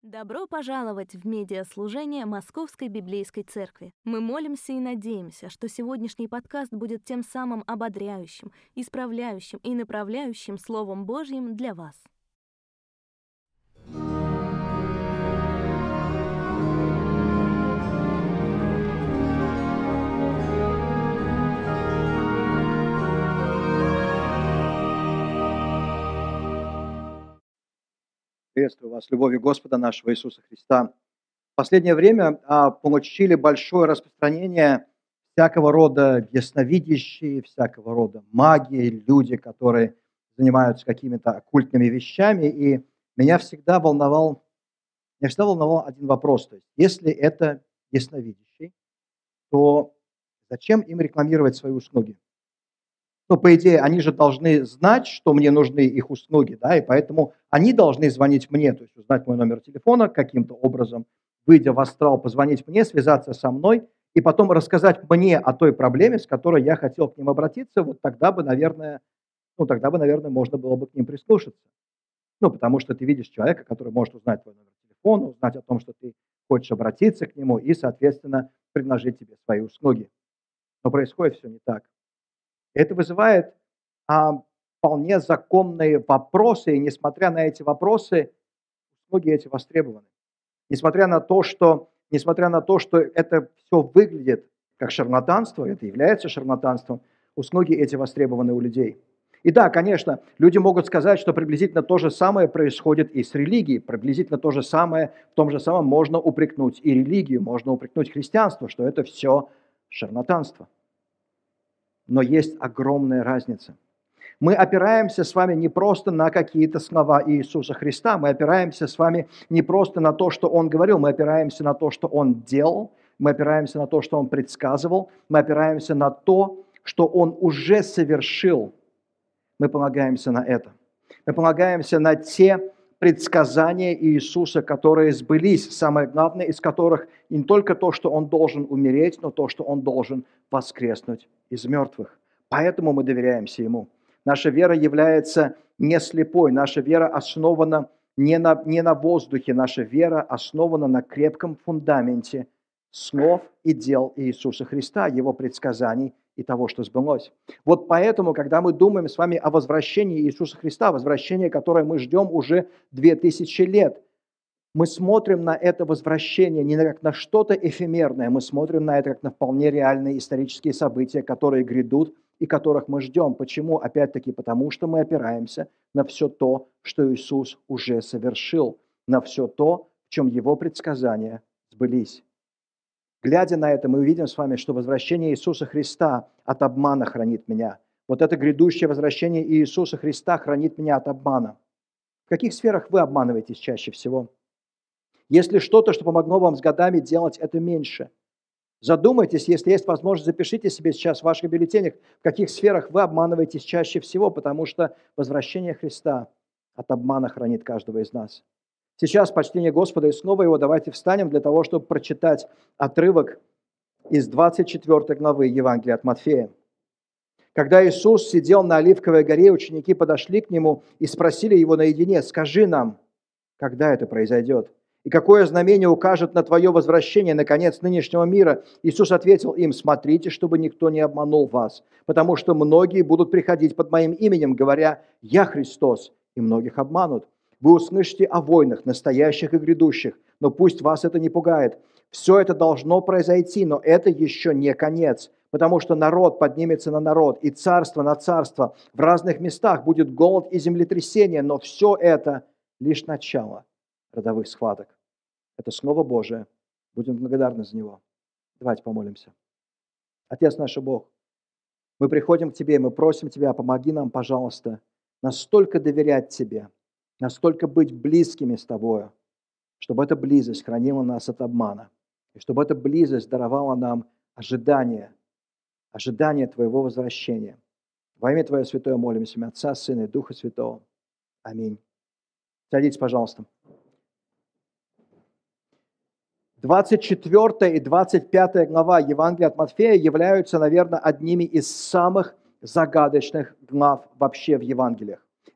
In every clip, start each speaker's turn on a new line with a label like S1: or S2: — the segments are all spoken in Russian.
S1: Добро пожаловать в медиаслужение Московской Библейской Церкви. Мы молимся и надеемся, что сегодняшний подкаст будет тем самым ободряющим, исправляющим и направляющим Словом Божьим для вас.
S2: Приветствую вас, любовью Господа нашего Иисуса Христа. В последнее время получили большое распространение всякого рода ясновидящие, всякого рода маги, люди, которые занимаются какими-то оккультными вещами. И меня всегда волновал один вопрос. То есть, если это ясновидящий, то зачем им рекламировать свои услуги? По идее, они же должны знать, что мне нужны их услуги, да, и поэтому они должны звонить мне, то есть узнать мой номер телефона каким-то образом, выйдя в астрал, позвонить мне, связаться со мной и потом рассказать мне о той проблеме, с которой я хотел к ним обратиться. Вот тогда бы, наверное, можно было бы к ним прислушаться. Потому что ты видишь человека, который может узнать твой номер телефона, узнать о том, что ты хочешь обратиться к нему и, соответственно, предложить тебе свои услуги. Но происходит все не так. Это вызывает вполне законные вопросы, и несмотря на эти вопросы, услуги эти востребованы. Несмотря на то, что это все выглядит как шарлатанство, это является шарлатанством, услуги эти востребованы у людей. И да, конечно, люди могут сказать, что приблизительно то же самое происходит и с религией, приблизительно то же самое, в том же самом можно упрекнуть и религию, можно упрекнуть христианство, что это все шарлатанство. Но есть огромная разница. Мы опираемся с вами не просто на какие-то слова Иисуса Христа, мы опираемся с вами не просто на то, что Он говорил, мы опираемся на то, что Он делал, мы опираемся на то, что Он предсказывал, мы опираемся на то, что Он уже совершил. Мы полагаемся на это. Мы полагаемся на те предсказания Иисуса, которые сбылись, самое главное из которых не только то, что Он должен умереть, но то, что Он должен воскреснуть из мертвых. Поэтому мы доверяемся Ему. Наша вера является не слепой, наша вера основана не на воздухе, наша вера основана на крепком фундаменте слов и дел Иисуса Христа, Его предсказаний и того, что сбылось. Вот поэтому, когда мы думаем с вами о возвращении Иисуса Христа, возвращение, которое мы ждем уже 2000 лет, мы смотрим на это возвращение не как на что-то эфемерное, мы смотрим на это как на вполне реальные исторические события, которые грядут и которых мы ждем. Почему? Опять-таки, потому что мы опираемся на все то, что Иисус уже совершил, на все то, в чем Его предсказания сбылись. Глядя на это, мы увидим с вами, что возвращение Иисуса Христа от обмана хранит меня. Вот это грядущее возвращение Иисуса Христа хранит меня от обмана. В каких сферах вы обманываетесь чаще всего? Если что-то, что помогло вам с годами делать это меньше, задумайтесь, если есть возможность, запишите себе сейчас в ваших бюллетенях, в каких сферах вы обманываетесь чаще всего, потому что возвращение Христа от обмана хранит каждого из нас. Сейчас, в почтение Господа и снова Его, давайте встанем для того, чтобы прочитать отрывок из 24 главы Евангелия от Матфея. Когда Иисус сидел на Оливковой горе, ученики подошли к Нему и спросили Его наедине: «Скажи нам, когда это произойдет? И какое знамение укажет на Твое возвращение, на конец нынешнего мира?» Иисус ответил им: «Смотрите, чтобы никто не обманул вас, потому что многие будут приходить под Моим именем, говоря: „Я Христос“, и многих обманут. Вы услышите о войнах, настоящих и грядущих, но пусть вас это не пугает. Все это должно произойти, но это еще не конец, потому что народ поднимется на народ, и царство на царство. В разных местах будет голод и землетрясение, но все это лишь начало родовых схваток». Это Слово Божие. Будем благодарны за него. Давайте помолимся. Отец наш Бог, мы приходим к Тебе, мы просим Тебя: помоги нам, пожалуйста, настолько доверять Тебе, настолько быть близкими с Тобою, чтобы эта близость хранила нас от обмана, и чтобы эта близость даровала нам ожидание Твоего возвращения. Во имя Твое святое молимся, имя Отца, Сына и Духа Святого. Аминь. Садитесь, пожалуйста. 24 и 25 глава Евангелия от Матфея являются, наверное, одними из самых загадочных глав вообще в Евангелиях.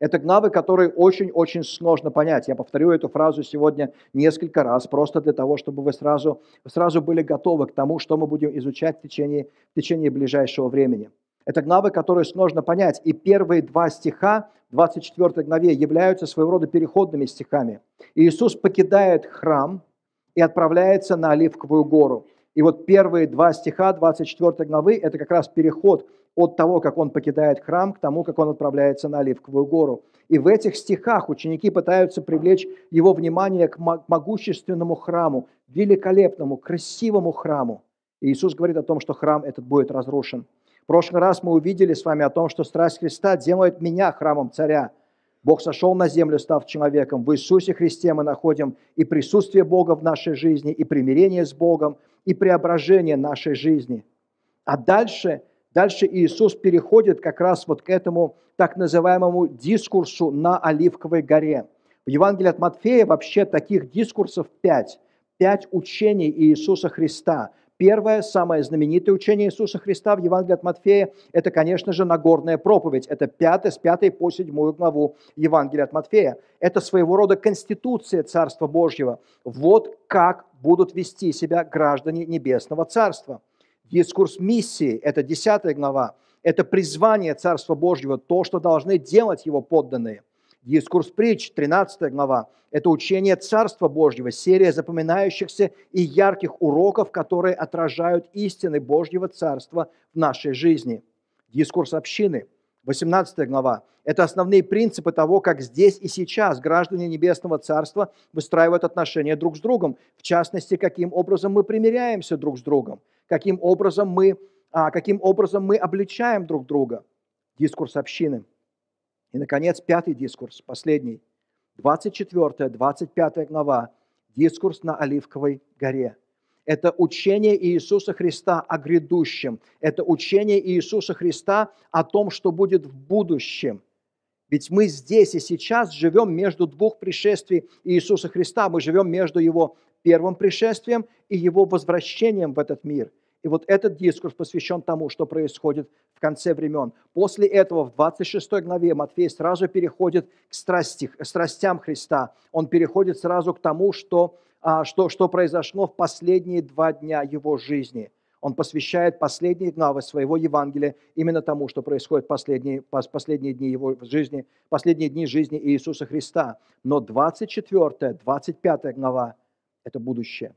S2: Это главы, которые очень-очень сложно понять. Я повторю эту фразу сегодня несколько раз, просто для того, чтобы вы сразу были готовы к тому, что мы будем изучать в течение ближайшего времени. Это главы, которые сложно понять. И первые два стиха в 24 главе являются своего рода переходными стихами. Иисус покидает храм и отправляется на Оливковую гору. И вот первые два стиха 24 главы – это как раз переход от того, как он покидает храм, к тому, как он отправляется на Оливковую гору. И в этих стихах ученики пытаются привлечь его внимание к могущественному храму, великолепному, красивому храму. И Иисус говорит о том, что храм этот будет разрушен. В прошлый раз мы увидели с вами о том, что страсть Христа делает меня храмом царя. Бог сошел на землю, став человеком. В Иисусе Христе мы находим и присутствие Бога в нашей жизни, и примирение с Богом, и преображение нашей жизни. А дальше Иисус переходит как раз вот к этому так называемому дискурсу на Оливковой горе. В Евангелии от Матфея вообще таких дискурсов 5. 5 учений Иисуса Христа. Первое, самое знаменитое учение Иисуса Христа в Евангелии от Матфея, это, конечно же, Нагорная проповедь. Это с 5 по 7 главу Евангелия от Матфея. Это своего рода конституция Царства Божьего. Вот как будут вести себя граждане Небесного Царства. Дискурс миссии, это 10 глава. Это призвание Царства Божьего, то, что должны делать его подданные. Дискурс притч, 13 глава. Это учение Царства Божьего, серия запоминающихся и ярких уроков, которые отражают истины Божьего Царства в нашей жизни. Дискурс общины, 18 глава. Это основные принципы того, как здесь и сейчас граждане Небесного Царства выстраивают отношения друг с другом. В частности, каким образом мы примиряемся друг с другом, каким образом мы обличаем друг друга. Дискурс общины. И, наконец, 5 дискурс, последний, 24-25 глава, дискурс на Оливковой горе. Это учение Иисуса Христа о грядущем. Это учение Иисуса Христа о том, что будет в будущем. Ведь мы здесь и сейчас живем между двух пришествий Иисуса Христа. Мы живем между Его первым пришествием и Его возвращением в этот мир. И вот этот дискурс посвящен тому, что происходит в конце времен. После этого в 26 главе Матфей сразу переходит к страстям Христа. Он переходит сразу к тому, что произошло в последние 2 дня Его жизни. Он посвящает последние главы своего Евангелия именно тому, что происходит в последние дни Его жизни, последние дни жизни Иисуса Христа. Но 24-25 глава – это будущее.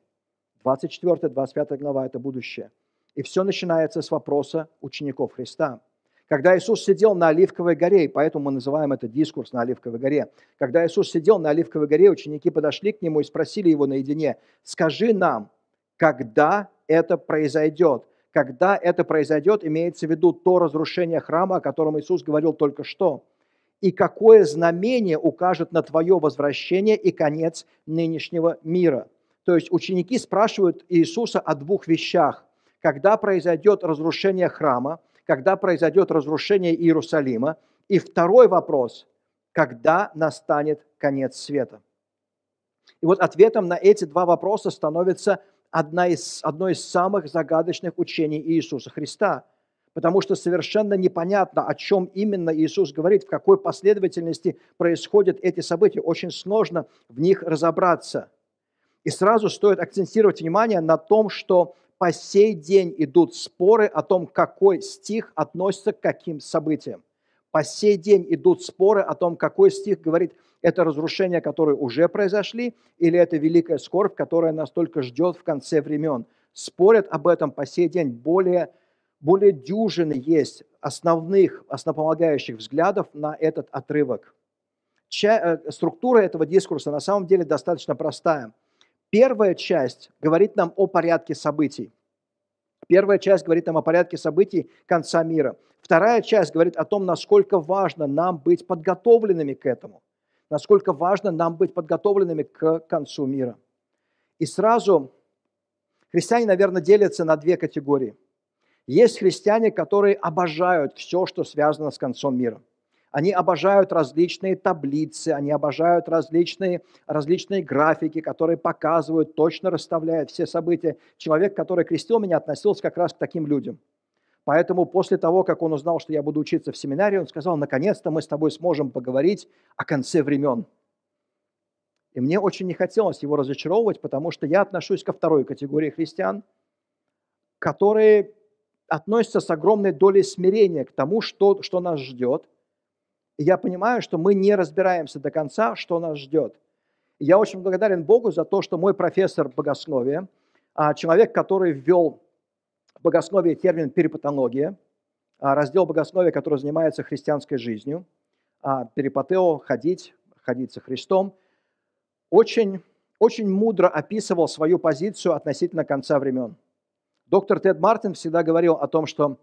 S2: 24-25 глава – это будущее. И все начинается с вопроса учеников Христа. Когда Иисус сидел на Оливковой горе, и поэтому мы называем это дискурс на Оливковой горе, когда Иисус сидел на Оливковой горе, ученики подошли к Нему и спросили Его наедине: «Скажи нам, когда это произойдет?» Когда это произойдет, имеется в виду то разрушение храма, о котором Иисус говорил только что. «И какое знамение укажет на Твое возвращение и конец нынешнего мира?» То есть ученики спрашивают Иисуса о 2 вещах. Когда произойдет разрушение храма, когда произойдет разрушение Иерусалима. И второй вопрос: когда настанет конец света? И вот ответом на эти 2 вопроса становится одно из самых загадочных учений Иисуса Христа. Потому что совершенно непонятно, о чем именно Иисус говорит, в какой последовательности происходят эти события. Очень сложно в них разобраться. И сразу стоит акцентировать внимание на том, что по сей день идут споры о том, какой стих относится к каким событиям. По сей день идут споры о том, какой стих говорит, это разрушения, которые уже произошли, или это великая скорбь, которая нас только ждет в конце времен. Спорят об этом по сей день более дюжины есть основополагающих взглядов на этот отрывок. Структура этого дискурса на самом деле достаточно простая. Первая часть говорит нам о порядке событий. Первая часть говорит нам о порядке событий конца мира. Вторая часть говорит о том, насколько важно нам быть подготовленными к этому. Насколько важно нам быть подготовленными к концу мира. И сразу христиане, наверное, делятся на 2 категории. Есть христиане, которые обожают все, что связано с концом мира. Они обожают различные таблицы, они обожают различные графики, которые показывают, точно расставляют все события. Человек, который крестил меня, относился как раз к таким людям. Поэтому после того, как он узнал, что я буду учиться в семинарии, он сказал: наконец-то мы с тобой сможем поговорить о конце времен. И мне очень не хотелось его разочаровывать, потому что я отношусь ко второй категории христиан, которые относятся с огромной долей смирения к тому, что нас ждет. И я понимаю, что мы не разбираемся до конца, что нас ждет. И я очень благодарен Богу за то, что мой профессор богословия, человек, который ввел в богословие термин перипатология, раздел богословия, который занимается христианской жизнью, перипатео, ходить со Христом, очень мудро описывал свою позицию относительно конца времен. Доктор Тед Мартин всегда говорил о том, что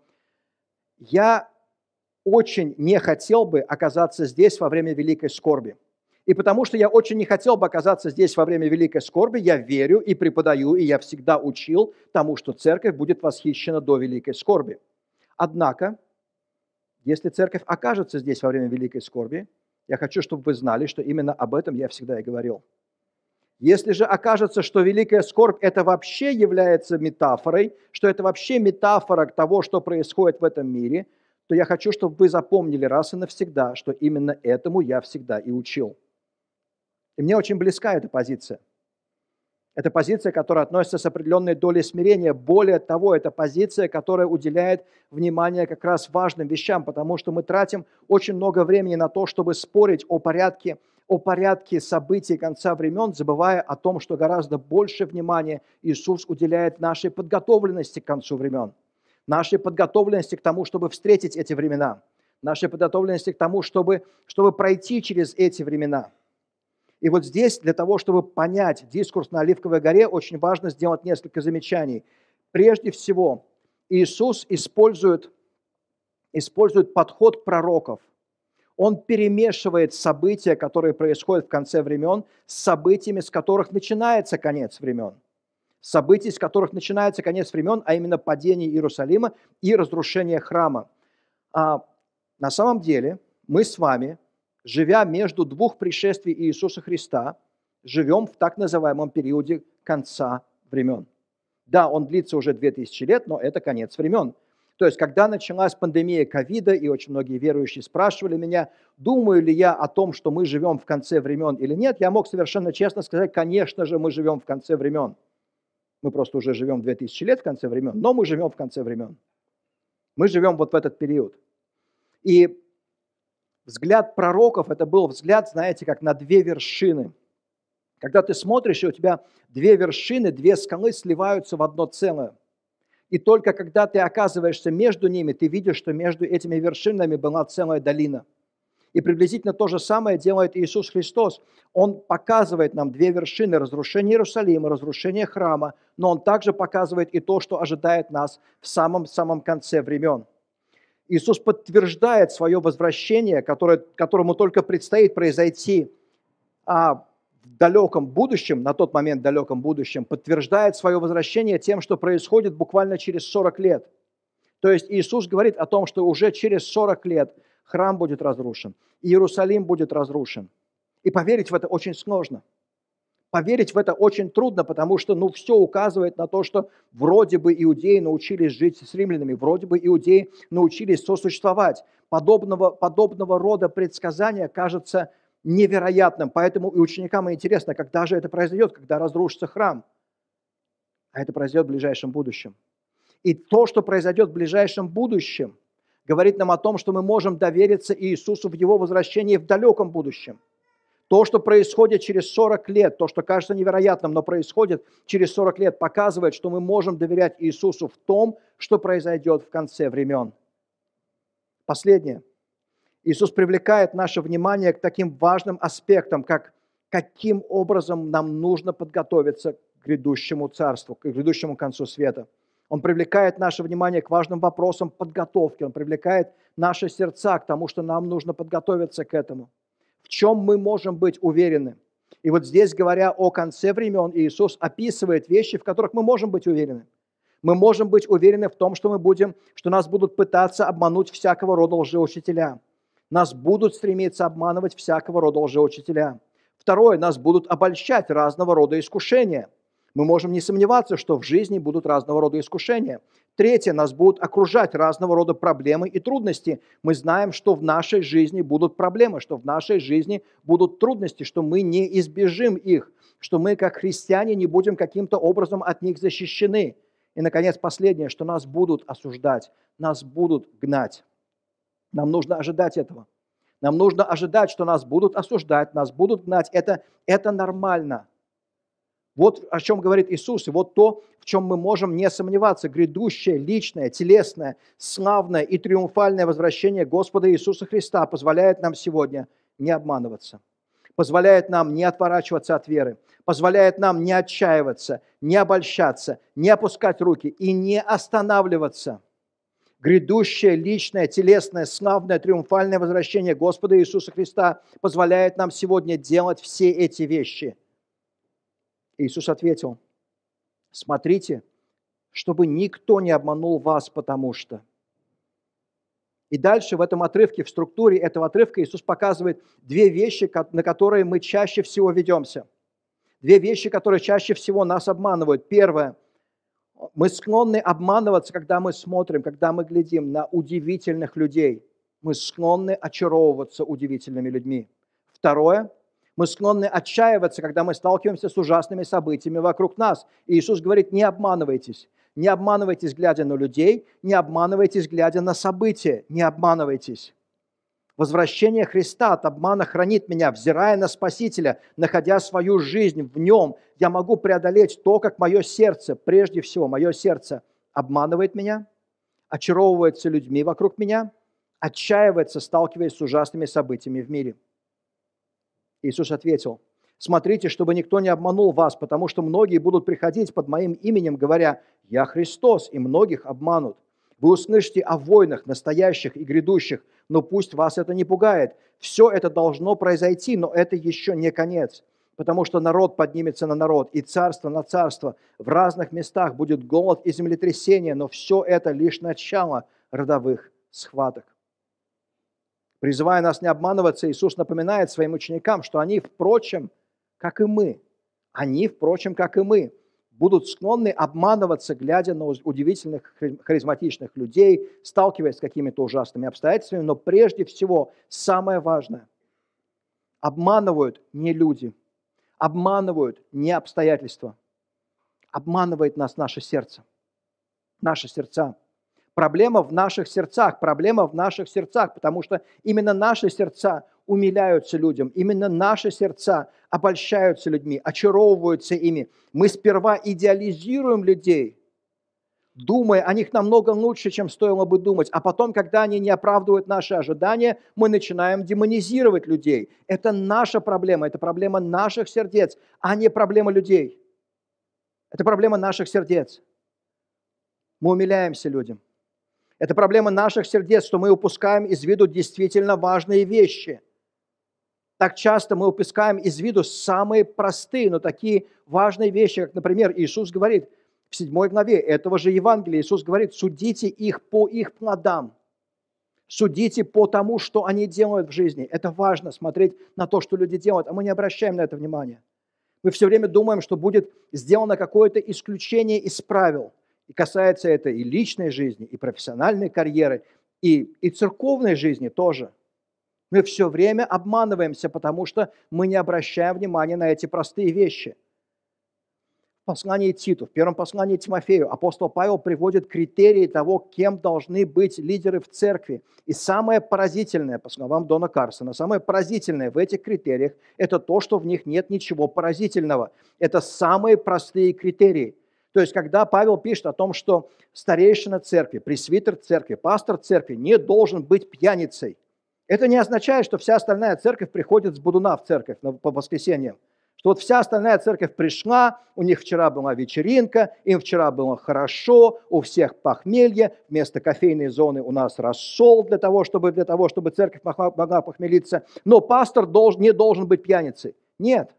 S2: я очень не хотел бы оказаться здесь во время великой скорби. И потому что я очень не хотел бы оказаться здесь во время великой скорби, я верю и преподаю, и я всегда учил тому, что церковь будет восхищена до великой скорби. Однако, если церковь окажется здесь во время великой скорби, я хочу, чтобы вы знали, что именно об этом я всегда и говорил. Если же окажется, что великая скорбь – это вообще является метафорой, что это вообще метафора того, что происходит в этом мире, то я хочу, чтобы вы запомнили раз и навсегда, что именно этому я всегда и учил. И мне очень близка эта позиция. Это позиция, которая относится с определенной долей смирения. Более того, это позиция, которая уделяет внимание как раз важным вещам, потому что мы тратим очень много времени на то, чтобы спорить о порядке событий конца времен, забывая о том, что гораздо больше внимания Иисус уделяет нашей подготовленности к концу времен, нашей подготовленности к тому, чтобы встретить эти времена, нашей подготовленности к тому, чтобы пройти через эти времена. И вот здесь, для того, чтобы понять дискурс на Оливковой горе, очень важно сделать несколько замечаний. Прежде всего, Иисус использует подход пророков. Он перемешивает события, которые происходят в конце времен, с событиями, с которых начинается конец времен. Событий, с которых начинается конец времен, а именно падение Иерусалима и разрушение храма. На самом деле мы с вами, живя между двух пришествий Иисуса Христа, живем в так называемом периоде конца времен. Да, он длится уже 2000 лет, но это конец времен. То есть, когда началась пандемия ковида, и очень многие верующие спрашивали меня, думаю ли я о том, что мы живем в конце времен или нет, я мог совершенно честно сказать: конечно же, мы живем в конце времен. Мы просто уже живем 2000 лет в конце времен, но мы живем в конце времен. Мы живем вот в этот период. И взгляд пророков – это был взгляд, знаете, как на две вершины. Когда ты смотришь, и у тебя две вершины, две скалы сливаются в одно целое. И только когда ты оказываешься между ними, ты видишь, что между этими вершинами была целая долина. И приблизительно то же самое делает Иисус Христос. Он показывает нам две вершины – разрушение Иерусалима, разрушение храма, но Он также показывает и то, что ожидает нас в самом конце времен. Иисус подтверждает свое возвращение, которому только предстоит произойти в далеком будущем, на тот момент далеком будущем, подтверждает свое возвращение тем, что происходит буквально через 40 лет. То есть Иисус говорит о том, что уже через 40 лет храм будет разрушен, Иерусалим будет разрушен. И поверить в это очень сложно. Поверить в это очень трудно, потому что все указывает на то, что вроде бы иудеи научились жить с римлянами, вроде бы иудеи научились сосуществовать. Подобного рода предсказания кажется невероятным. Поэтому и ученикам интересно, когда же это произойдет, когда разрушится храм. А это произойдет в ближайшем будущем. И то, что произойдет в ближайшем будущем, говорит нам о том, что мы можем довериться Иисусу в Его возвращении в далеком будущем. То, что происходит через 40 лет, то, что кажется невероятным, но происходит через 40 лет, показывает, что мы можем доверять Иисусу в том, что произойдет в конце времен. Последнее. Иисус привлекает наше внимание к таким важным аспектам, как каким образом нам нужно подготовиться к грядущему царству, к грядущему концу света. Он привлекает наше внимание к важным вопросам подготовки, Он привлекает наши сердца к тому, что нам нужно подготовиться к этому. В чем мы можем быть уверены? И вот здесь, говоря о конце времен, Иисус описывает вещи, в которых мы можем быть уверены. Мы можем быть уверены в том, что нас будут пытаться обмануть всякого рода лжеучителя. Нас будут стремиться обманывать всякого рода лжеучителя. Второе, нас будут обольщать разного рода искушения. Мы можем не сомневаться, что в жизни будут разного рода искушения. Третье, нас будут окружать разного рода проблемы и трудности. Мы знаем, что в нашей жизни будут проблемы, что в нашей жизни будут трудности, что мы не избежим их, что мы, как христиане, не будем каким-то образом от них защищены. И, наконец, последнее, что нас будут осуждать, нас будут гнать. Нам нужно ожидать этого. Нам нужно ожидать, что нас будут осуждать, нас будут гнать. Это нормально. Вот о чем говорит Иисус, и вот то, в чем мы можем не сомневаться. Грядущее, личное, телесное, славное и триумфальное возвращение Господа Иисуса Христа позволяет нам сегодня не обманываться, позволяет нам не отворачиваться от веры, позволяет нам не отчаиваться, не обольщаться, не опускать руки и не останавливаться. Грядущее, личное, телесное, славное, триумфальное возвращение Господа Иисуса Христа позволяет нам сегодня делать все эти вещи. Иисус ответил: смотрите, чтобы никто не обманул вас, потому что. И дальше в этом отрывке, в структуре этого отрывка Иисус показывает две вещи, на которые мы чаще всего ведемся. Две вещи, которые чаще всего нас обманывают. Первое. Мы склонны обманываться, когда мы смотрим, когда мы глядим на удивительных людей. Мы склонны очаровываться удивительными людьми. Второе. Мы склонны отчаиваться, когда мы сталкиваемся с ужасными событиями вокруг нас. И Иисус говорит: не обманывайтесь. Не обманывайтесь, глядя на людей, не обманывайтесь, глядя на события, не обманывайтесь. Возвращение Христа от обмана хранит меня, взирая на Спасителя, находя свою жизнь в Нем. Я могу преодолеть то, как мое сердце, прежде всего, мое сердце обманывает меня, очаровывается людьми вокруг меня, отчаивается, сталкиваясь с ужасными событиями в мире. Иисус ответил: смотрите, чтобы никто не обманул вас, потому что многие будут приходить под моим именем, говоря: я Христос, и многих обманут. Вы услышите о войнах, настоящих и грядущих, но пусть вас это не пугает. Все это должно произойти, но это еще не конец, потому что народ поднимется на народ, и царство на царство. В разных местах будет голод и землетрясение, но все это лишь начало родовых схваток. Призывая нас не обманываться, Иисус напоминает своим ученикам, что они, впрочем, как и мы, будут склонны обманываться, глядя на удивительных, харизматичных людей, сталкиваясь с какими-то ужасными обстоятельствами, но прежде всего, самое важное, обманывают не люди, обманывают не обстоятельства, обманывает нас наше сердце, наши сердца. Проблема в наших сердцах, потому что именно наши сердца умиляются людям, именно наши сердца обольщаются людьми, очаровываются ими. Мы сперва идеализируем людей, думая о них намного лучше, чем стоило бы думать, а потом, когда они не оправдывают наши ожидания, мы начинаем демонизировать людей. Это наша проблема, это проблема наших сердец, а не проблема людей. Это проблема наших сердец. Мы умиляемся людям. Это проблема наших сердец, что мы упускаем из виду действительно важные вещи. Так часто мы упускаем из виду самые простые, но такие важные вещи, как, например, Иисус говорит в 7 главе этого же Евангелия, Иисус говорит: судите их по их плодам, судите по тому, что они делают в жизни. Это важно, смотреть на то, что люди делают, а мы не обращаем на это внимания. Мы все время думаем, что будет сделано какое-то исключение из правил. И касается это и личной жизни, и профессиональной карьеры, и церковной жизни тоже. Мы все время обманываемся, потому что мы не обращаем внимания на эти простые вещи. В послании Титу, в первом послании Тимофею апостол Павел приводит критерии того, кем должны быть лидеры в церкви. И самое поразительное, по словам Дона Карсона, самое поразительное в этих критериях – это то, что в них нет ничего поразительного. Это самые простые критерии. То есть, когда Павел пишет о том, что старейшина церкви, пресвитер церкви, пастор церкви не должен быть пьяницей, это не означает, что вся остальная церковь приходит с будуна в церковь по воскресеньям. Что вот вся остальная церковь пришла, у них вчера была вечеринка, им вчера было хорошо, у всех похмелье, вместо кофейной зоны у нас рассол для того, чтобы церковь могла похмелиться. Но пастор не должен быть пьяницей. Нет.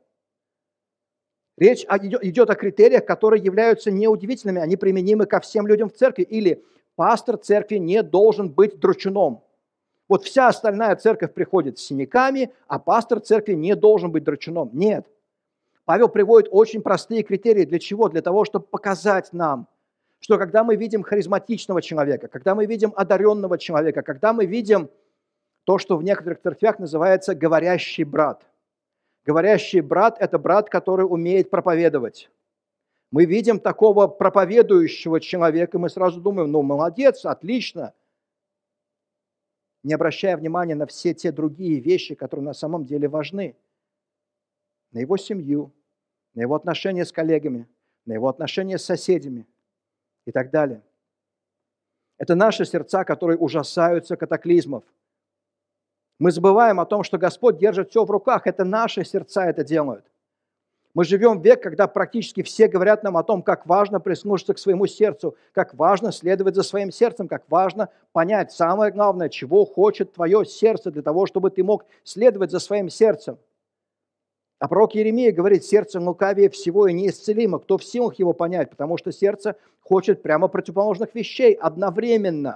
S2: Речь идет о критериях, которые являются неудивительными, они применимы ко всем людям в церкви. Или пастор церкви не должен быть драчуном. Вот вся остальная церковь приходит с синяками, а пастор церкви не должен быть драчуном. Нет. Павел приводит очень простые критерии. Для чего? Для того, чтобы показать нам, что когда мы видим харизматичного человека, когда мы видим одаренного человека, когда мы видим то, что в некоторых церквях называется говорящий брат. Говорящий брат – это брат, который умеет проповедовать. Мы видим такого проповедующего человека, и мы сразу думаем, ну, молодец, отлично, не обращая внимания на все те другие вещи, которые на самом деле важны. На его семью, на его отношения с коллегами, на его отношения с соседями и так далее. Это наши сердца, которые ужасаются катаклизмов. Мы забываем о том, что Господь держит все в руках. Это наши сердца это делают. Мы живем в век, когда практически все говорят нам о том, как важно прислушаться к своему сердцу, как важно следовать за своим сердцем, как важно понять самое главное, чего хочет твое сердце для того, чтобы ты мог следовать за своим сердцем. А пророк Иеремия говорит, сердце лукавее всего и неисцелимо. Кто в силах его понять? Потому что сердце хочет прямо противоположных вещей одновременно.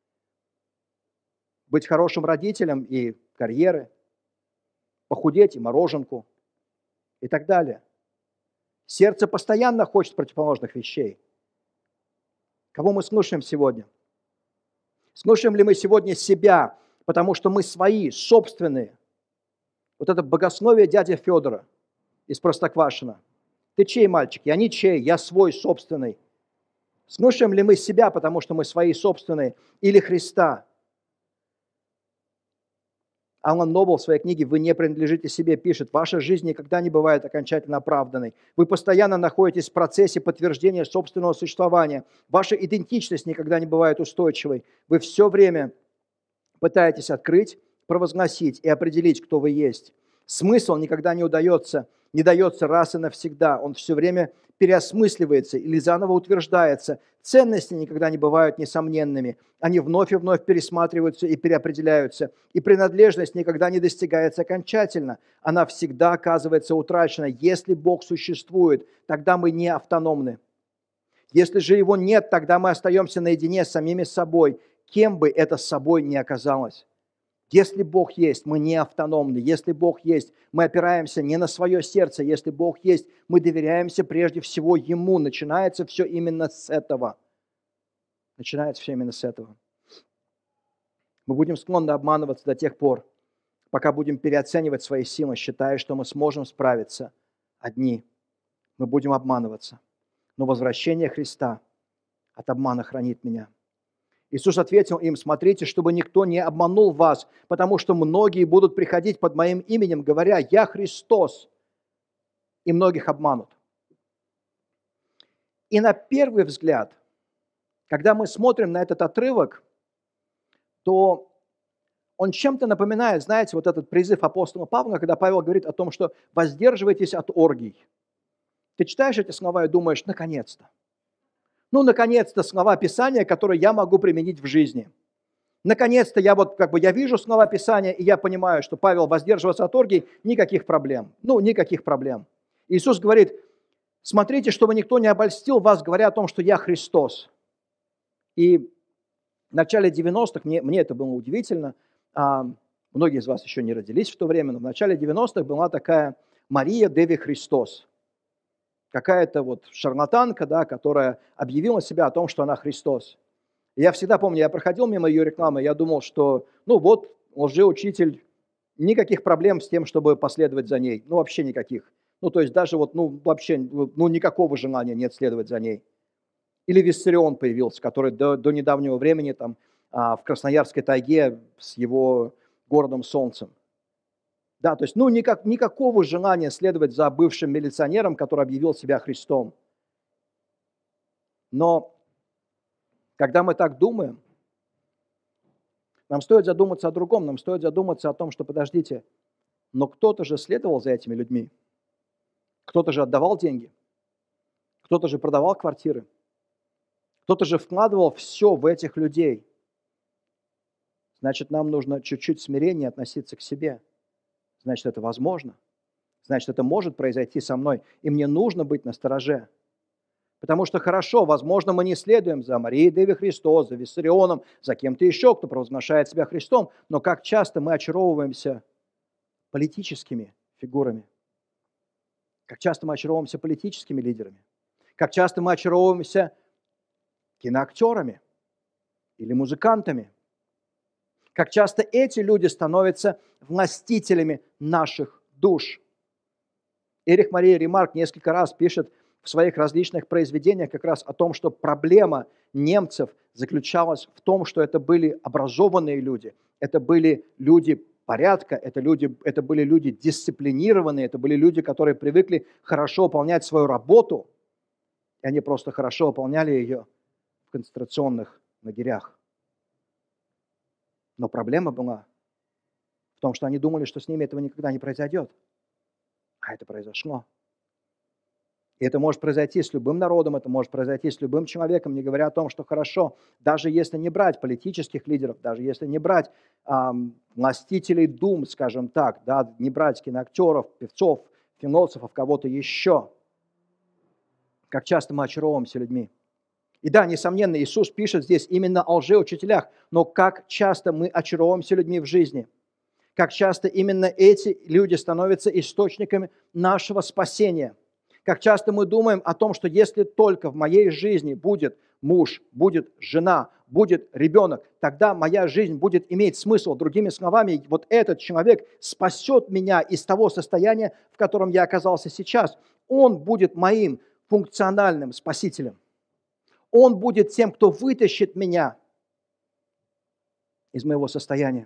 S2: Быть хорошим родителем и карьеры, похудеть и мороженку и так далее. Сердце постоянно хочет противоположных вещей. Кого мы слушаем сегодня? Слушаем ли мы сегодня себя, потому что мы свои, собственные? Вот это богословие дяди Федора из Простоквашино. Ты чей мальчик? Я не чей, я свой, собственный. Слушаем ли мы себя, потому что мы свои, собственные, или Христа? Алан Нобл в своей книге «Вы не принадлежите себе» пишет, ваша жизнь никогда не бывает окончательно оправданной. Вы постоянно находитесь в процессе подтверждения собственного существования. Ваша идентичность никогда не бывает устойчивой. Вы все время пытаетесь открыть, провозгласить и определить, кто вы есть. Смысл никогда не дается раз и навсегда. Он все время переосмысливается или заново утверждается. Ценности никогда не бывают несомненными. Они вновь и вновь пересматриваются и переопределяются. И принадлежность никогда не достигается окончательно. Она всегда оказывается утрачена. Если Бог существует, тогда мы не автономны. Если же Его нет, тогда мы остаемся наедине с самими собой, кем бы это собой ни оказалось. Если Бог есть, мы не автономны. Если Бог есть, мы опираемся не на свое сердце. Если Бог есть, мы доверяемся прежде всего Ему. Начинается все именно с этого. Начинается все именно с этого. Мы будем склонны обманываться до тех пор, пока будем переоценивать свои силы, считая, что мы сможем справиться одни. Мы будем обманываться. Но возвращение Христа от обмана хранит меня. Иисус ответил им, смотрите, чтобы никто не обманул вас, потому что многие будут приходить под моим именем, говоря, я Христос, и многих обманут. И на первый взгляд, когда мы смотрим на этот отрывок, то он чем-то напоминает, знаете, вот этот призыв апостола Павла, когда Павел говорит о том, что воздерживайтесь от оргий. Ты читаешь эти слова и думаешь, наконец-то. Ну, наконец-то слова Писания, которые я могу применить в жизни. Наконец-то я вижу слова Писания, и я понимаю, что Павел воздерживается от оргий, никаких проблем. Ну, никаких проблем. Иисус говорит, смотрите, чтобы никто не обольстил вас, говоря о том, что я Христос. И в начале 90-х, мне это было удивительно, многие из вас еще не родились в то время, но в начале 90-х была такая Мария Деви Христос. Какая-то вот шарлатанка, да, которая объявила себя о том, что она Христос. И я всегда помню, я проходил мимо ее рекламы, я думал, что, лжеучитель, никаких проблем с тем, чтобы последовать за ней. Вообще никаких. То есть даже никакого желания нет следовать за ней. Или Виссарион появился, который до недавнего времени там в Красноярской тайге с его городом Солнцем. Да, то есть, никакого желания следовать за бывшим милиционером, который объявил себя Христом. Но, когда мы так думаем, нам стоит задуматься о другом, нам стоит задуматься о том, что, подождите, но кто-то же следовал за этими людьми, кто-то же отдавал деньги, кто-то же продавал квартиры, кто-то же вкладывал все в этих людей. Значит, нам нужно чуть-чуть смирение относиться к себе. Значит, это возможно. Значит, это может произойти со мной. И мне нужно быть настороже. Потому что хорошо, возможно, мы не следуем за Марией Деви Христос, за Виссарионом, за кем-то еще, кто провозглашает себя Христом. Но как часто мы очаровываемся политическими фигурами. Как часто мы очаровываемся политическими лидерами. Как часто мы очаровываемся киноактерами или музыкантами. Как часто эти люди становятся властителями наших душ. Эрих Мария Ремарк несколько раз пишет в своих различных произведениях как раз о том, что проблема немцев заключалась в том, что это были образованные люди, это были люди порядка, это были люди дисциплинированные, это были люди, которые привыкли хорошо выполнять свою работу, и они просто хорошо выполняли ее в концентрационных лагерях. Но проблема была в том, что они думали, что с ними этого никогда не произойдет. А это произошло. И это может произойти с любым народом, это может произойти с любым человеком, не говоря о том, что хорошо, даже если не брать политических лидеров, даже если не брать властителей дум, скажем так, да, не брать киноактеров, певцов, философов, кого-то еще. Как часто мы очаровываемся людьми. И да, несомненно, Иисус пишет здесь именно о лжеучителях, но как часто мы очаровываемся людьми в жизни. Как часто именно эти люди становятся источниками нашего спасения. Как часто мы думаем о том, что если только в моей жизни будет муж, будет жена, будет ребенок, тогда моя жизнь будет иметь смысл. Другими словами, вот этот человек спасет меня из того состояния, в котором я оказался сейчас. Он будет моим функциональным спасителем. Он будет тем, кто вытащит меня из моего состояния.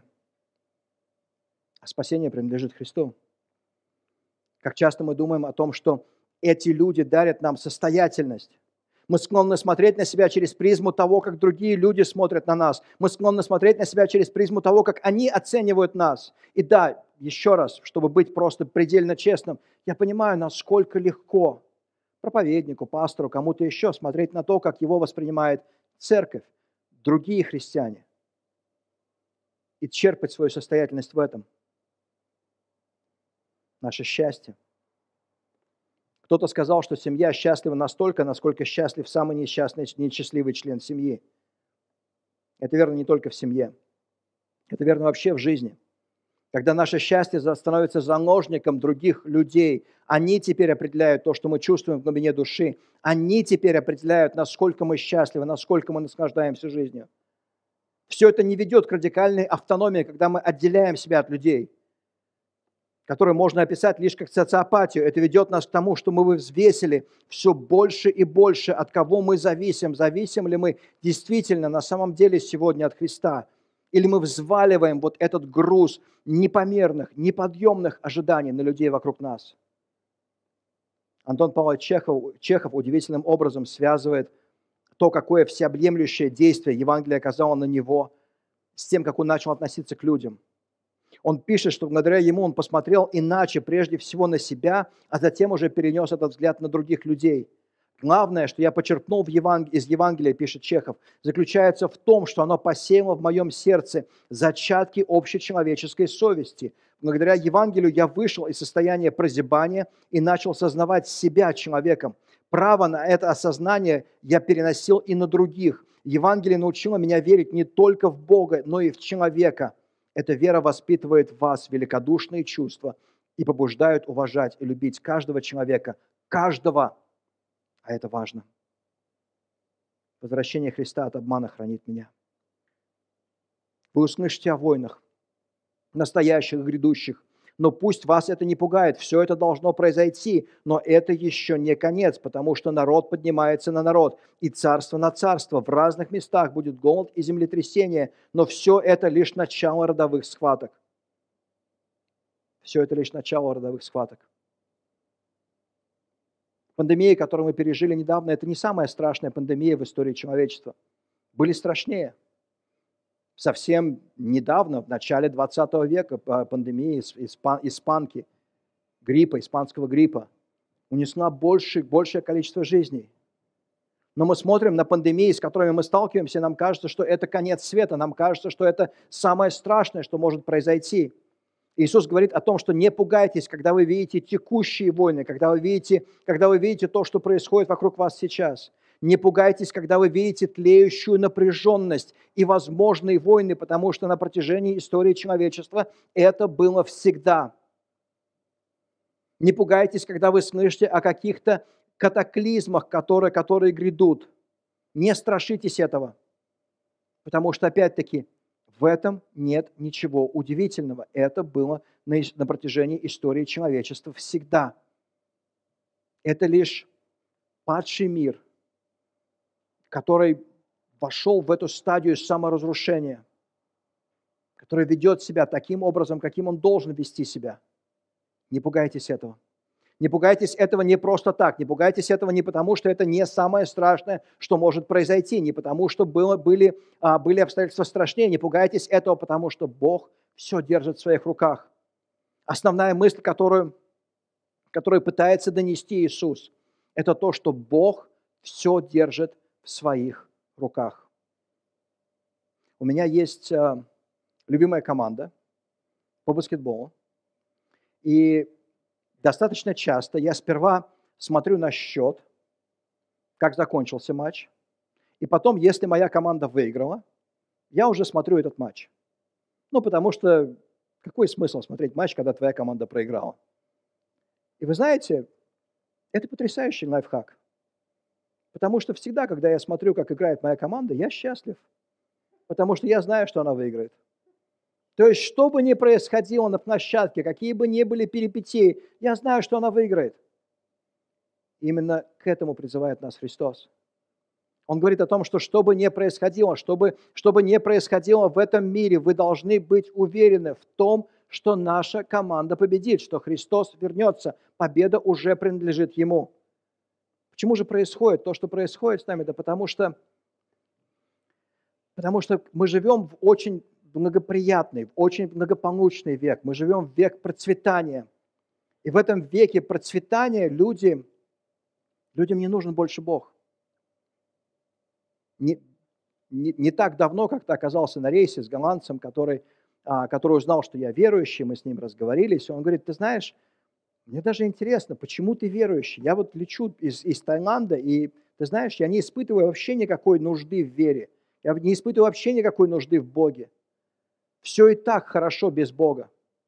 S2: А спасение принадлежит Христу. Как часто мы думаем о том, что эти люди дарят нам состоятельность. Мы склонны смотреть на себя через призму того, как другие люди смотрят на нас. Мы склонны смотреть на себя через призму того, как они оценивают нас. И да, еще раз, чтобы быть просто предельно честным, я понимаю, насколько легко проповеднику, пастору, кому-то еще смотреть на то, как его воспринимает церковь, другие христиане, и черпать свою состоятельность в этом. Наше счастье. Кто-то сказал, что семья счастлива настолько, насколько счастлив самый несчастливый член семьи. Это верно не только в семье. Это верно вообще в жизни. Когда наше счастье становится заложником других людей, они теперь определяют то, что мы чувствуем в глубине души. Они теперь определяют, насколько мы счастливы, насколько мы наслаждаемся жизнью. Все это не ведет к радикальной автономии, когда мы отделяем себя от людей, которую можно описать лишь как социопатию. Это ведет нас к тому, что мы взвесили все больше и больше, от кого мы зависим. Зависим ли мы действительно на самом деле сегодня от Христа? Или мы взваливаем вот этот груз непомерных, неподъемных ожиданий на людей вокруг нас? Антон Павлович Чехов удивительным образом связывает то, какое всеобъемлющее действие Евангелие оказало на него, с тем, как он начал относиться к людям. Он пишет, что благодаря ему он посмотрел иначе, прежде всего на себя, а затем уже перенес этот взгляд на других людей. Главное, что я почерпнул из Евангелия, пишет Чехов, заключается в том, что оно посеяло в моем сердце зачатки общечеловеческой совести. Благодаря Евангелию я вышел из состояния прозябания и начал сознавать себя человеком. Право на это осознание я переносил и на других. Евангелие научило меня верить не только в Бога, но и в человека. Эта вера воспитывает в вас великодушные чувства и побуждает уважать и любить каждого человека, каждого. А это важно. Возвращение Христа от обмана хранит меня. Вы услышите о войнах, настоящих и грядущих, но пусть вас это не пугает. Все это должно произойти, но это еще не конец, потому что народ поднимается на народ, и царство на царство. В разных местах будет голод и землетрясение, но все это лишь начало родовых схваток. Все это лишь начало родовых схваток. Пандемия, которую мы пережили недавно, это не самая страшная пандемия в истории человечества. Были страшнее. Совсем недавно, в начале 20 века, пандемия испанки, испанского гриппа, унесла большее количество жизней. Но мы смотрим на пандемии, с которыми мы сталкиваемся, и нам кажется, что это конец света, нам кажется, что это самое страшное, что может произойти. Иисус говорит о том, что не пугайтесь, когда вы видите текущие войны, когда вы видите то, что происходит вокруг вас сейчас. Не пугайтесь, когда вы видите тлеющую напряженность и возможные войны, потому что на протяжении истории человечества это было всегда. Не пугайтесь, когда вы слышите о каких-то катаклизмах, которые грядут. Не страшитесь этого, потому что, опять-таки, в этом нет ничего удивительного. Это было на протяжении истории человечества всегда. Это лишь падший мир, который вошел в эту стадию саморазрушения, который ведет себя таким образом, каким он должен вести себя. Не пугайтесь этого. Не пугайтесь этого не просто так, не пугайтесь этого не потому, что это не самое страшное, что может произойти, не потому, что были обстоятельства страшнее, не пугайтесь этого, потому что Бог все держит в своих руках. Основная мысль, которую пытается донести Иисус, это то, что Бог все держит в своих руках. У меня есть любимая команда по баскетболу, и достаточно часто я сперва смотрю на счет, как закончился матч, и потом, если моя команда выиграла, я уже смотрю этот матч. Потому что какой смысл смотреть матч, когда твоя команда проиграла? И вы знаете, это потрясающий лайфхак, потому что всегда, когда я смотрю, как играет моя команда, я счастлив, потому что я знаю, что она выиграет. То есть, что бы ни происходило на площадке, какие бы ни были перипетии, я знаю, что она выиграет. Именно к этому призывает нас Христос. Он говорит о том, что бы ни происходило, что бы ни происходило в этом мире, вы должны быть уверены в том, что наша команда победит, что Христос вернется, победа уже принадлежит Ему. Почему же происходит то, что происходит с нами? Да потому что мы живем в очень благоприятный, в очень благополучный век. Мы живем в век процветания. И в этом веке процветания людям не нужен больше Бог. Не так давно как-то оказался на рейсе с голландцем, который узнал, что я верующий, мы с ним разговорились, и он говорит: ты знаешь, мне даже интересно, почему ты верующий? Я вот лечу из Таиланда, и ты знаешь, я не испытываю вообще никакой нужды в вере, я не испытываю вообще никакой нужды в Боге. Все и так хорошо без Бога.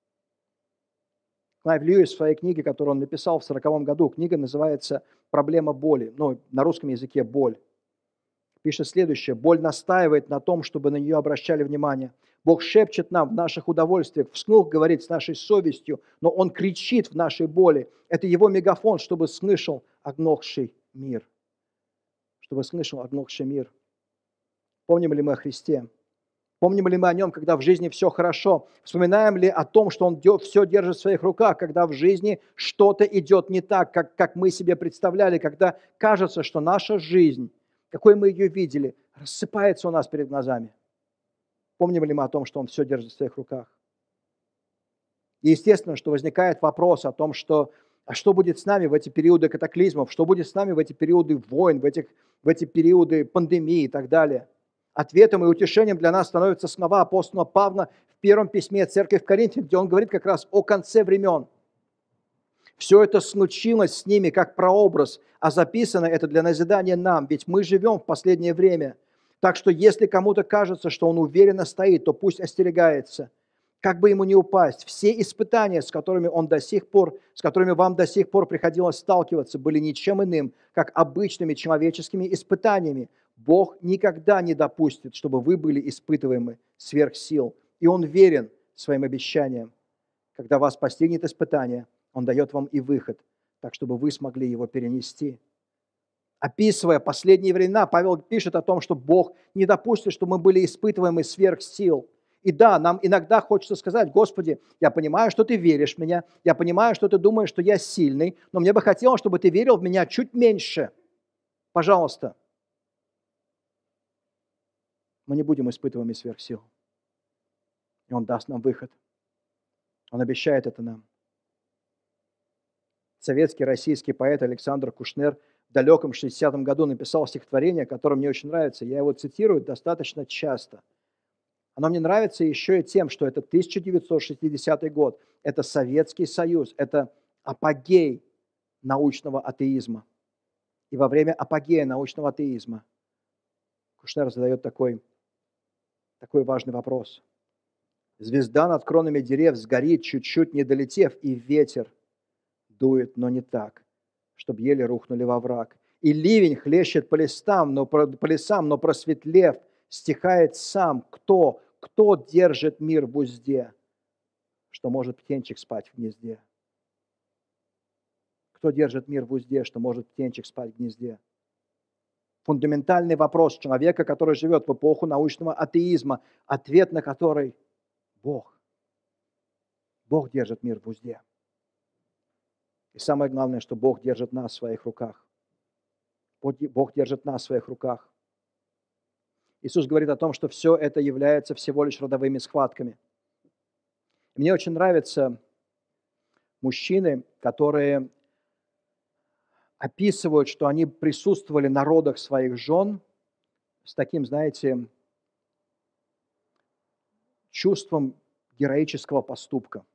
S2: Клайв Льюис в своей книге, которую он написал в 1940 году, книга называется «Проблема боли», на русском языке «Боль». Пишет следующее: боль настаивает на том, чтобы на нее обращали внимание. Бог шепчет нам в наших удовольствиях, вслух говорит с нашей совестью, но Он кричит в нашей боли. Это Его мегафон, чтобы слышал оглохший мир. Чтобы слышал оглохший мир. Помним ли мы о Христе? Помним ли мы о Нем, когда в жизни все хорошо? Вспоминаем ли о том, что Он все держит в своих руках, когда в жизни что-то идет не так, как мы себе представляли, когда кажется, что наша жизнь, какой мы ее видели, рассыпается у нас перед глазами? Помним ли мы о том, что Он все держит в своих руках? И естественно, что возникает вопрос о том, что будет с нами в эти периоды катаклизмов, что будет с нами в эти периоды войн, в эти периоды пандемии и так далее. Ответом и утешением для нас становятся слова апостола Павла в первом письме церкви в Коринфе, где он говорит как раз о конце времен. Все это случилось с ними как прообраз, а записано это для назидания нам, ведь мы живем в последнее время. Так что если кому-то кажется, что он уверенно стоит, то пусть остерегается, как бы ему не упасть. Все испытания, с которыми вам до сих пор приходилось сталкиваться, были ничем иным, как обычными человеческими испытаниями. Бог никогда не допустит, чтобы вы были испытываемы сверх сил. И Он верен своим обещаниям. Когда вас постигнет испытание, Он дает вам и выход, так чтобы вы смогли его перенести. Описывая последние времена, Павел пишет о том, что Бог не допустит, чтобы мы были испытываемы сверх сил. И да, нам иногда хочется сказать: Господи, я понимаю, что Ты веришь в меня, я понимаю, что Ты думаешь, что я сильный, но мне бы хотелось, чтобы Ты верил в меня чуть меньше. Пожалуйста. Мы не будем испытываемы сверх сил. И Он даст нам выход. Он обещает это нам. Советский российский поэт Александр Кушнер в далеком 60-м году написал стихотворение, которое мне очень нравится. Я его цитирую достаточно часто. Оно мне нравится еще и тем, что это 1960 год, это Советский Союз, это апогей научного атеизма. И во время апогея научного атеизма Кушнер задает такой важный вопрос. Звезда над кронами дерев сгорит, чуть-чуть не долетев, и ветер дует, но не так, чтоб еле рухнули во враг. И ливень хлещет по лесам, но просветлев, стихает сам. Кто держит мир в узде, что может птенчик спать в гнезде? Кто держит мир в узде, что может птенчик спать в гнезде? Фундаментальный вопрос человека, который живет в эпоху научного атеизма, ответ на который – Бог. Бог держит мир в узде. И самое главное, что Бог держит нас в своих руках. Бог держит нас в своих руках. Иисус говорит о том, что все это является всего лишь родовыми схватками. Мне очень нравятся мужчины, которые описывают, что они присутствовали на родах своих жен с таким, знаете, чувством героического поступка.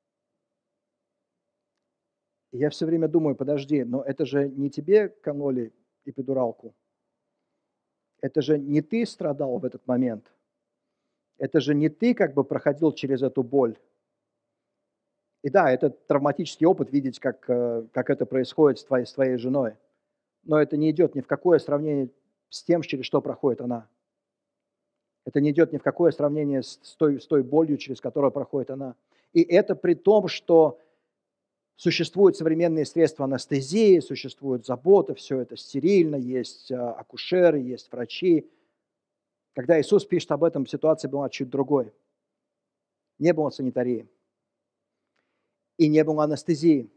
S2: И я все время думаю, подожди, но это же не тебе кололи эпидуралку. Это же не ты страдал в этот момент. Это же не ты как бы проходил через эту боль. И да, это травматический опыт, видеть, как это происходит с твоей женой. Но это не идет ни в какое сравнение с тем, через что проходит она. Это не идет ни в какое сравнение с той болью, через которую проходит она. И это при том, что существуют современные средства анестезии, существует забота, все это стерильно, есть акушеры, есть врачи. Когда Иисус пишет об этом, ситуация была чуть другой. Не было санитарии. И не было анестезии.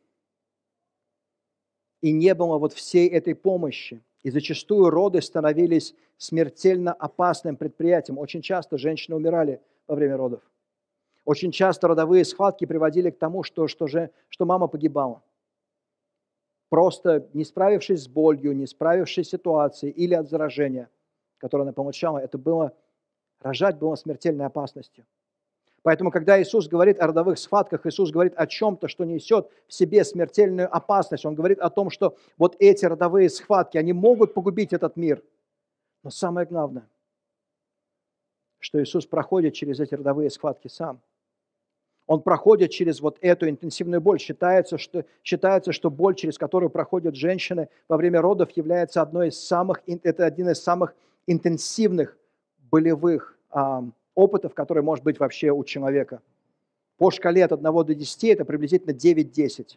S2: И не было вот всей этой помощи. И зачастую роды становились смертельно опасным предприятием. Очень часто женщины умирали во время родов. Очень часто родовые схватки приводили к тому, что мама погибала. Просто не справившись с болью, не справившись с ситуацией или от заражения, которое она получала, рожать было смертельной опасностью. Поэтому, когда Иисус говорит о родовых схватках, Иисус говорит о чем-то, что несет в себе смертельную опасность. Он говорит о том, что вот эти родовые схватки, они могут погубить этот мир. Но самое главное, что Иисус проходит через эти родовые схватки сам. Он проходит через вот эту интенсивную боль. Считается, что боль, через которую проходят женщины во время родов, является один из самых интенсивных болевых опытов, который может быть вообще у человека. По шкале от 1 до 10 это приблизительно 9-10.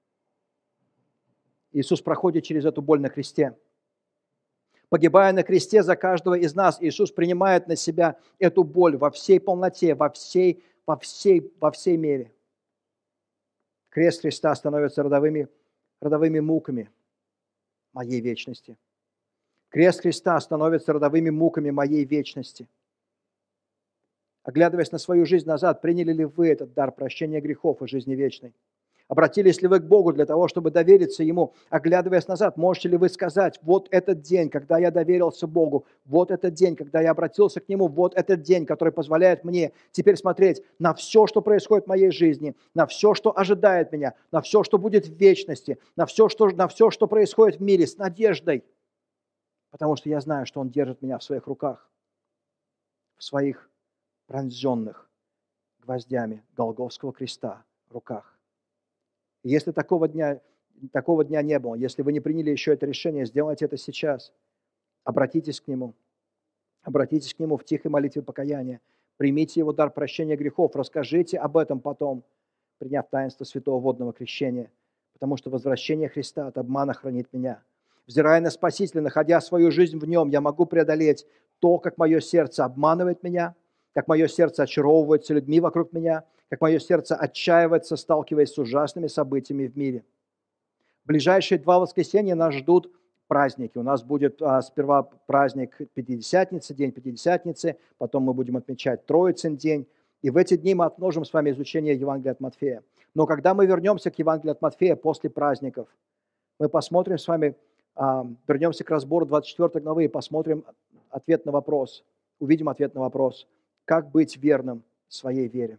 S2: Иисус проходит через эту боль на кресте. Погибая на кресте за каждого из нас, Иисус принимает на себя эту боль во всей полноте, во всей мере. Крест Христа становится родовыми муками моей вечности. Крест Христа становится родовыми муками моей вечности. Оглядываясь на свою жизнь назад, приняли ли вы этот дар прощения грехов и жизни вечной? Обратились ли вы к Богу для того, чтобы довериться Ему? Оглядываясь назад, можете ли вы сказать, вот этот день, когда я доверился Богу, вот этот день, когда я обратился к Нему, вот этот день, который позволяет мне теперь смотреть на все, что происходит в моей жизни, на все, что ожидает меня, на все, что будет в вечности, на все, что происходит в мире, с надеждой, потому что я знаю, что Он держит меня в своих руках, в своих пронзенных гвоздями Голгофского креста руках. И если такого дня не было, если вы не приняли еще это решение, сделайте это сейчас. Обратитесь к Нему. Обратитесь к Нему в тихой молитве покаяния. Примите Его дар прощения грехов. Расскажите об этом потом, приняв таинство святого водного крещения. Потому что возвращение Христа от обмана хранит меня. Взирая на Спасителя, находя свою жизнь в Нем, я могу преодолеть то, как мое сердце обманывает меня, как мое сердце очаровывается людьми вокруг меня, как мое сердце отчаивается, сталкиваясь с ужасными событиями в мире. В ближайшие 2 воскресенья нас ждут праздники. У нас будет сперва праздник Пятидесятницы, День Пятидесятницы, потом мы будем отмечать Троицын день. И в эти дни мы отложим с вами изучение Евангелия от Матфея. Но когда мы вернемся к Евангелию от Матфея после праздников, мы посмотрим с вами, вернемся к разбору 24 главы и посмотрим ответ на вопрос, увидим ответ на вопрос, как быть верным своей вере.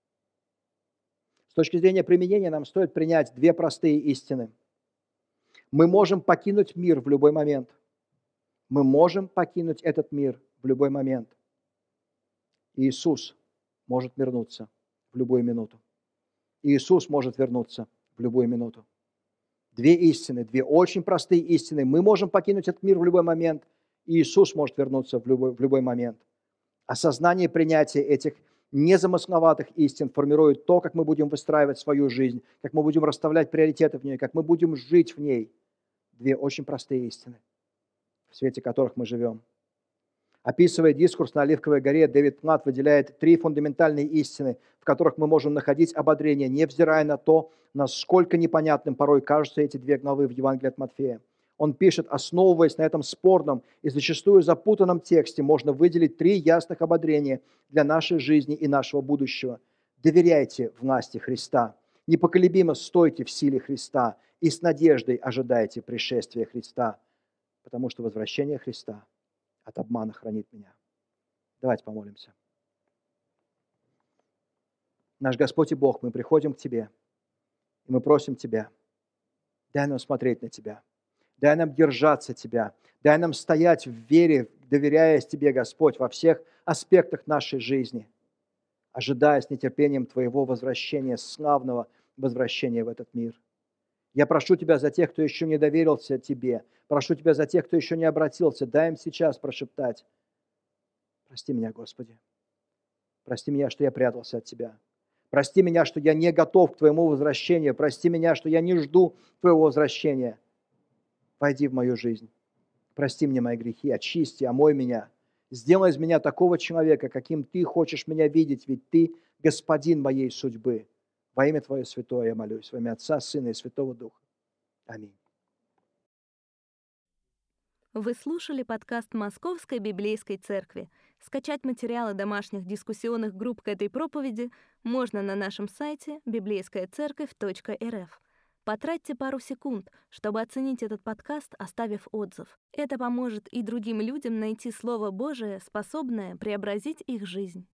S2: С точки зрения применения нам стоит принять 2 простые истины. Мы можем покинуть мир в любой момент. Мы можем покинуть этот мир в любой момент. Иисус может вернуться в любую минуту. Иисус может вернуться в любую минуту. Две истины, две очень простые истины. Мы можем покинуть этот мир в любой момент, и Иисус может вернуться в любой момент. Осознание принятия этих незамысловатых истин формирует то, как мы будем выстраивать свою жизнь, как мы будем расставлять приоритеты в ней, как мы будем жить в ней. Две очень простые истины, в свете которых мы живем. Описывая дискурс на Оливковой горе, Дэвид Плат выделяет три фундаментальные истины, в которых мы можем находить ободрение, невзирая на то, насколько непонятным порой кажутся эти две главы в Евангелии от Матфея. Он пишет, основываясь на этом спорном и зачастую запутанном тексте, можно выделить три ясных ободрения для нашей жизни и нашего будущего. Доверяйте власти Христа, непоколебимо стойте в силе Христа и с надеждой ожидайте пришествия Христа, потому что возвращение Христа от обмана хранит меня. Давайте помолимся. Наш Господь и Бог, мы приходим к Тебе, и мы просим Тебя, дай нам смотреть на Тебя, дай нам держаться Тебя, дай нам стоять в вере, доверяясь Тебе, Господь, во всех аспектах нашей жизни, ожидая с нетерпением Твоего возвращения, славного возвращения в этот мир. Я прошу Тебя за тех, кто еще не доверился Тебе, прошу Тебя за тех, кто еще не обратился, дай им сейчас прошептать: прости меня, Господи, прости меня, что я прятался от Тебя. Прости меня, что я не готов к Твоему возвращению. Прости меня, что я не жду Твоего возвращения. Войди в мою жизнь. Прости мне мои грехи, очисти, омой меня. Сделай из меня такого человека, каким Ты хочешь меня видеть, ведь Ты Господин моей судьбы. Во имя Твое святое я молюсь, во имя Отца, Сына и Святого Духа. Аминь.
S1: Вы слушали подкаст Московской библейской церкви. Скачать материалы домашних дискуссионных групп к этой проповеди можно на нашем сайте библейскаяцерковь.рф. Потратьте пару секунд, чтобы оценить этот подкаст, оставив отзыв. Это поможет и другим людям найти Слово Божие, способное преобразить их жизнь.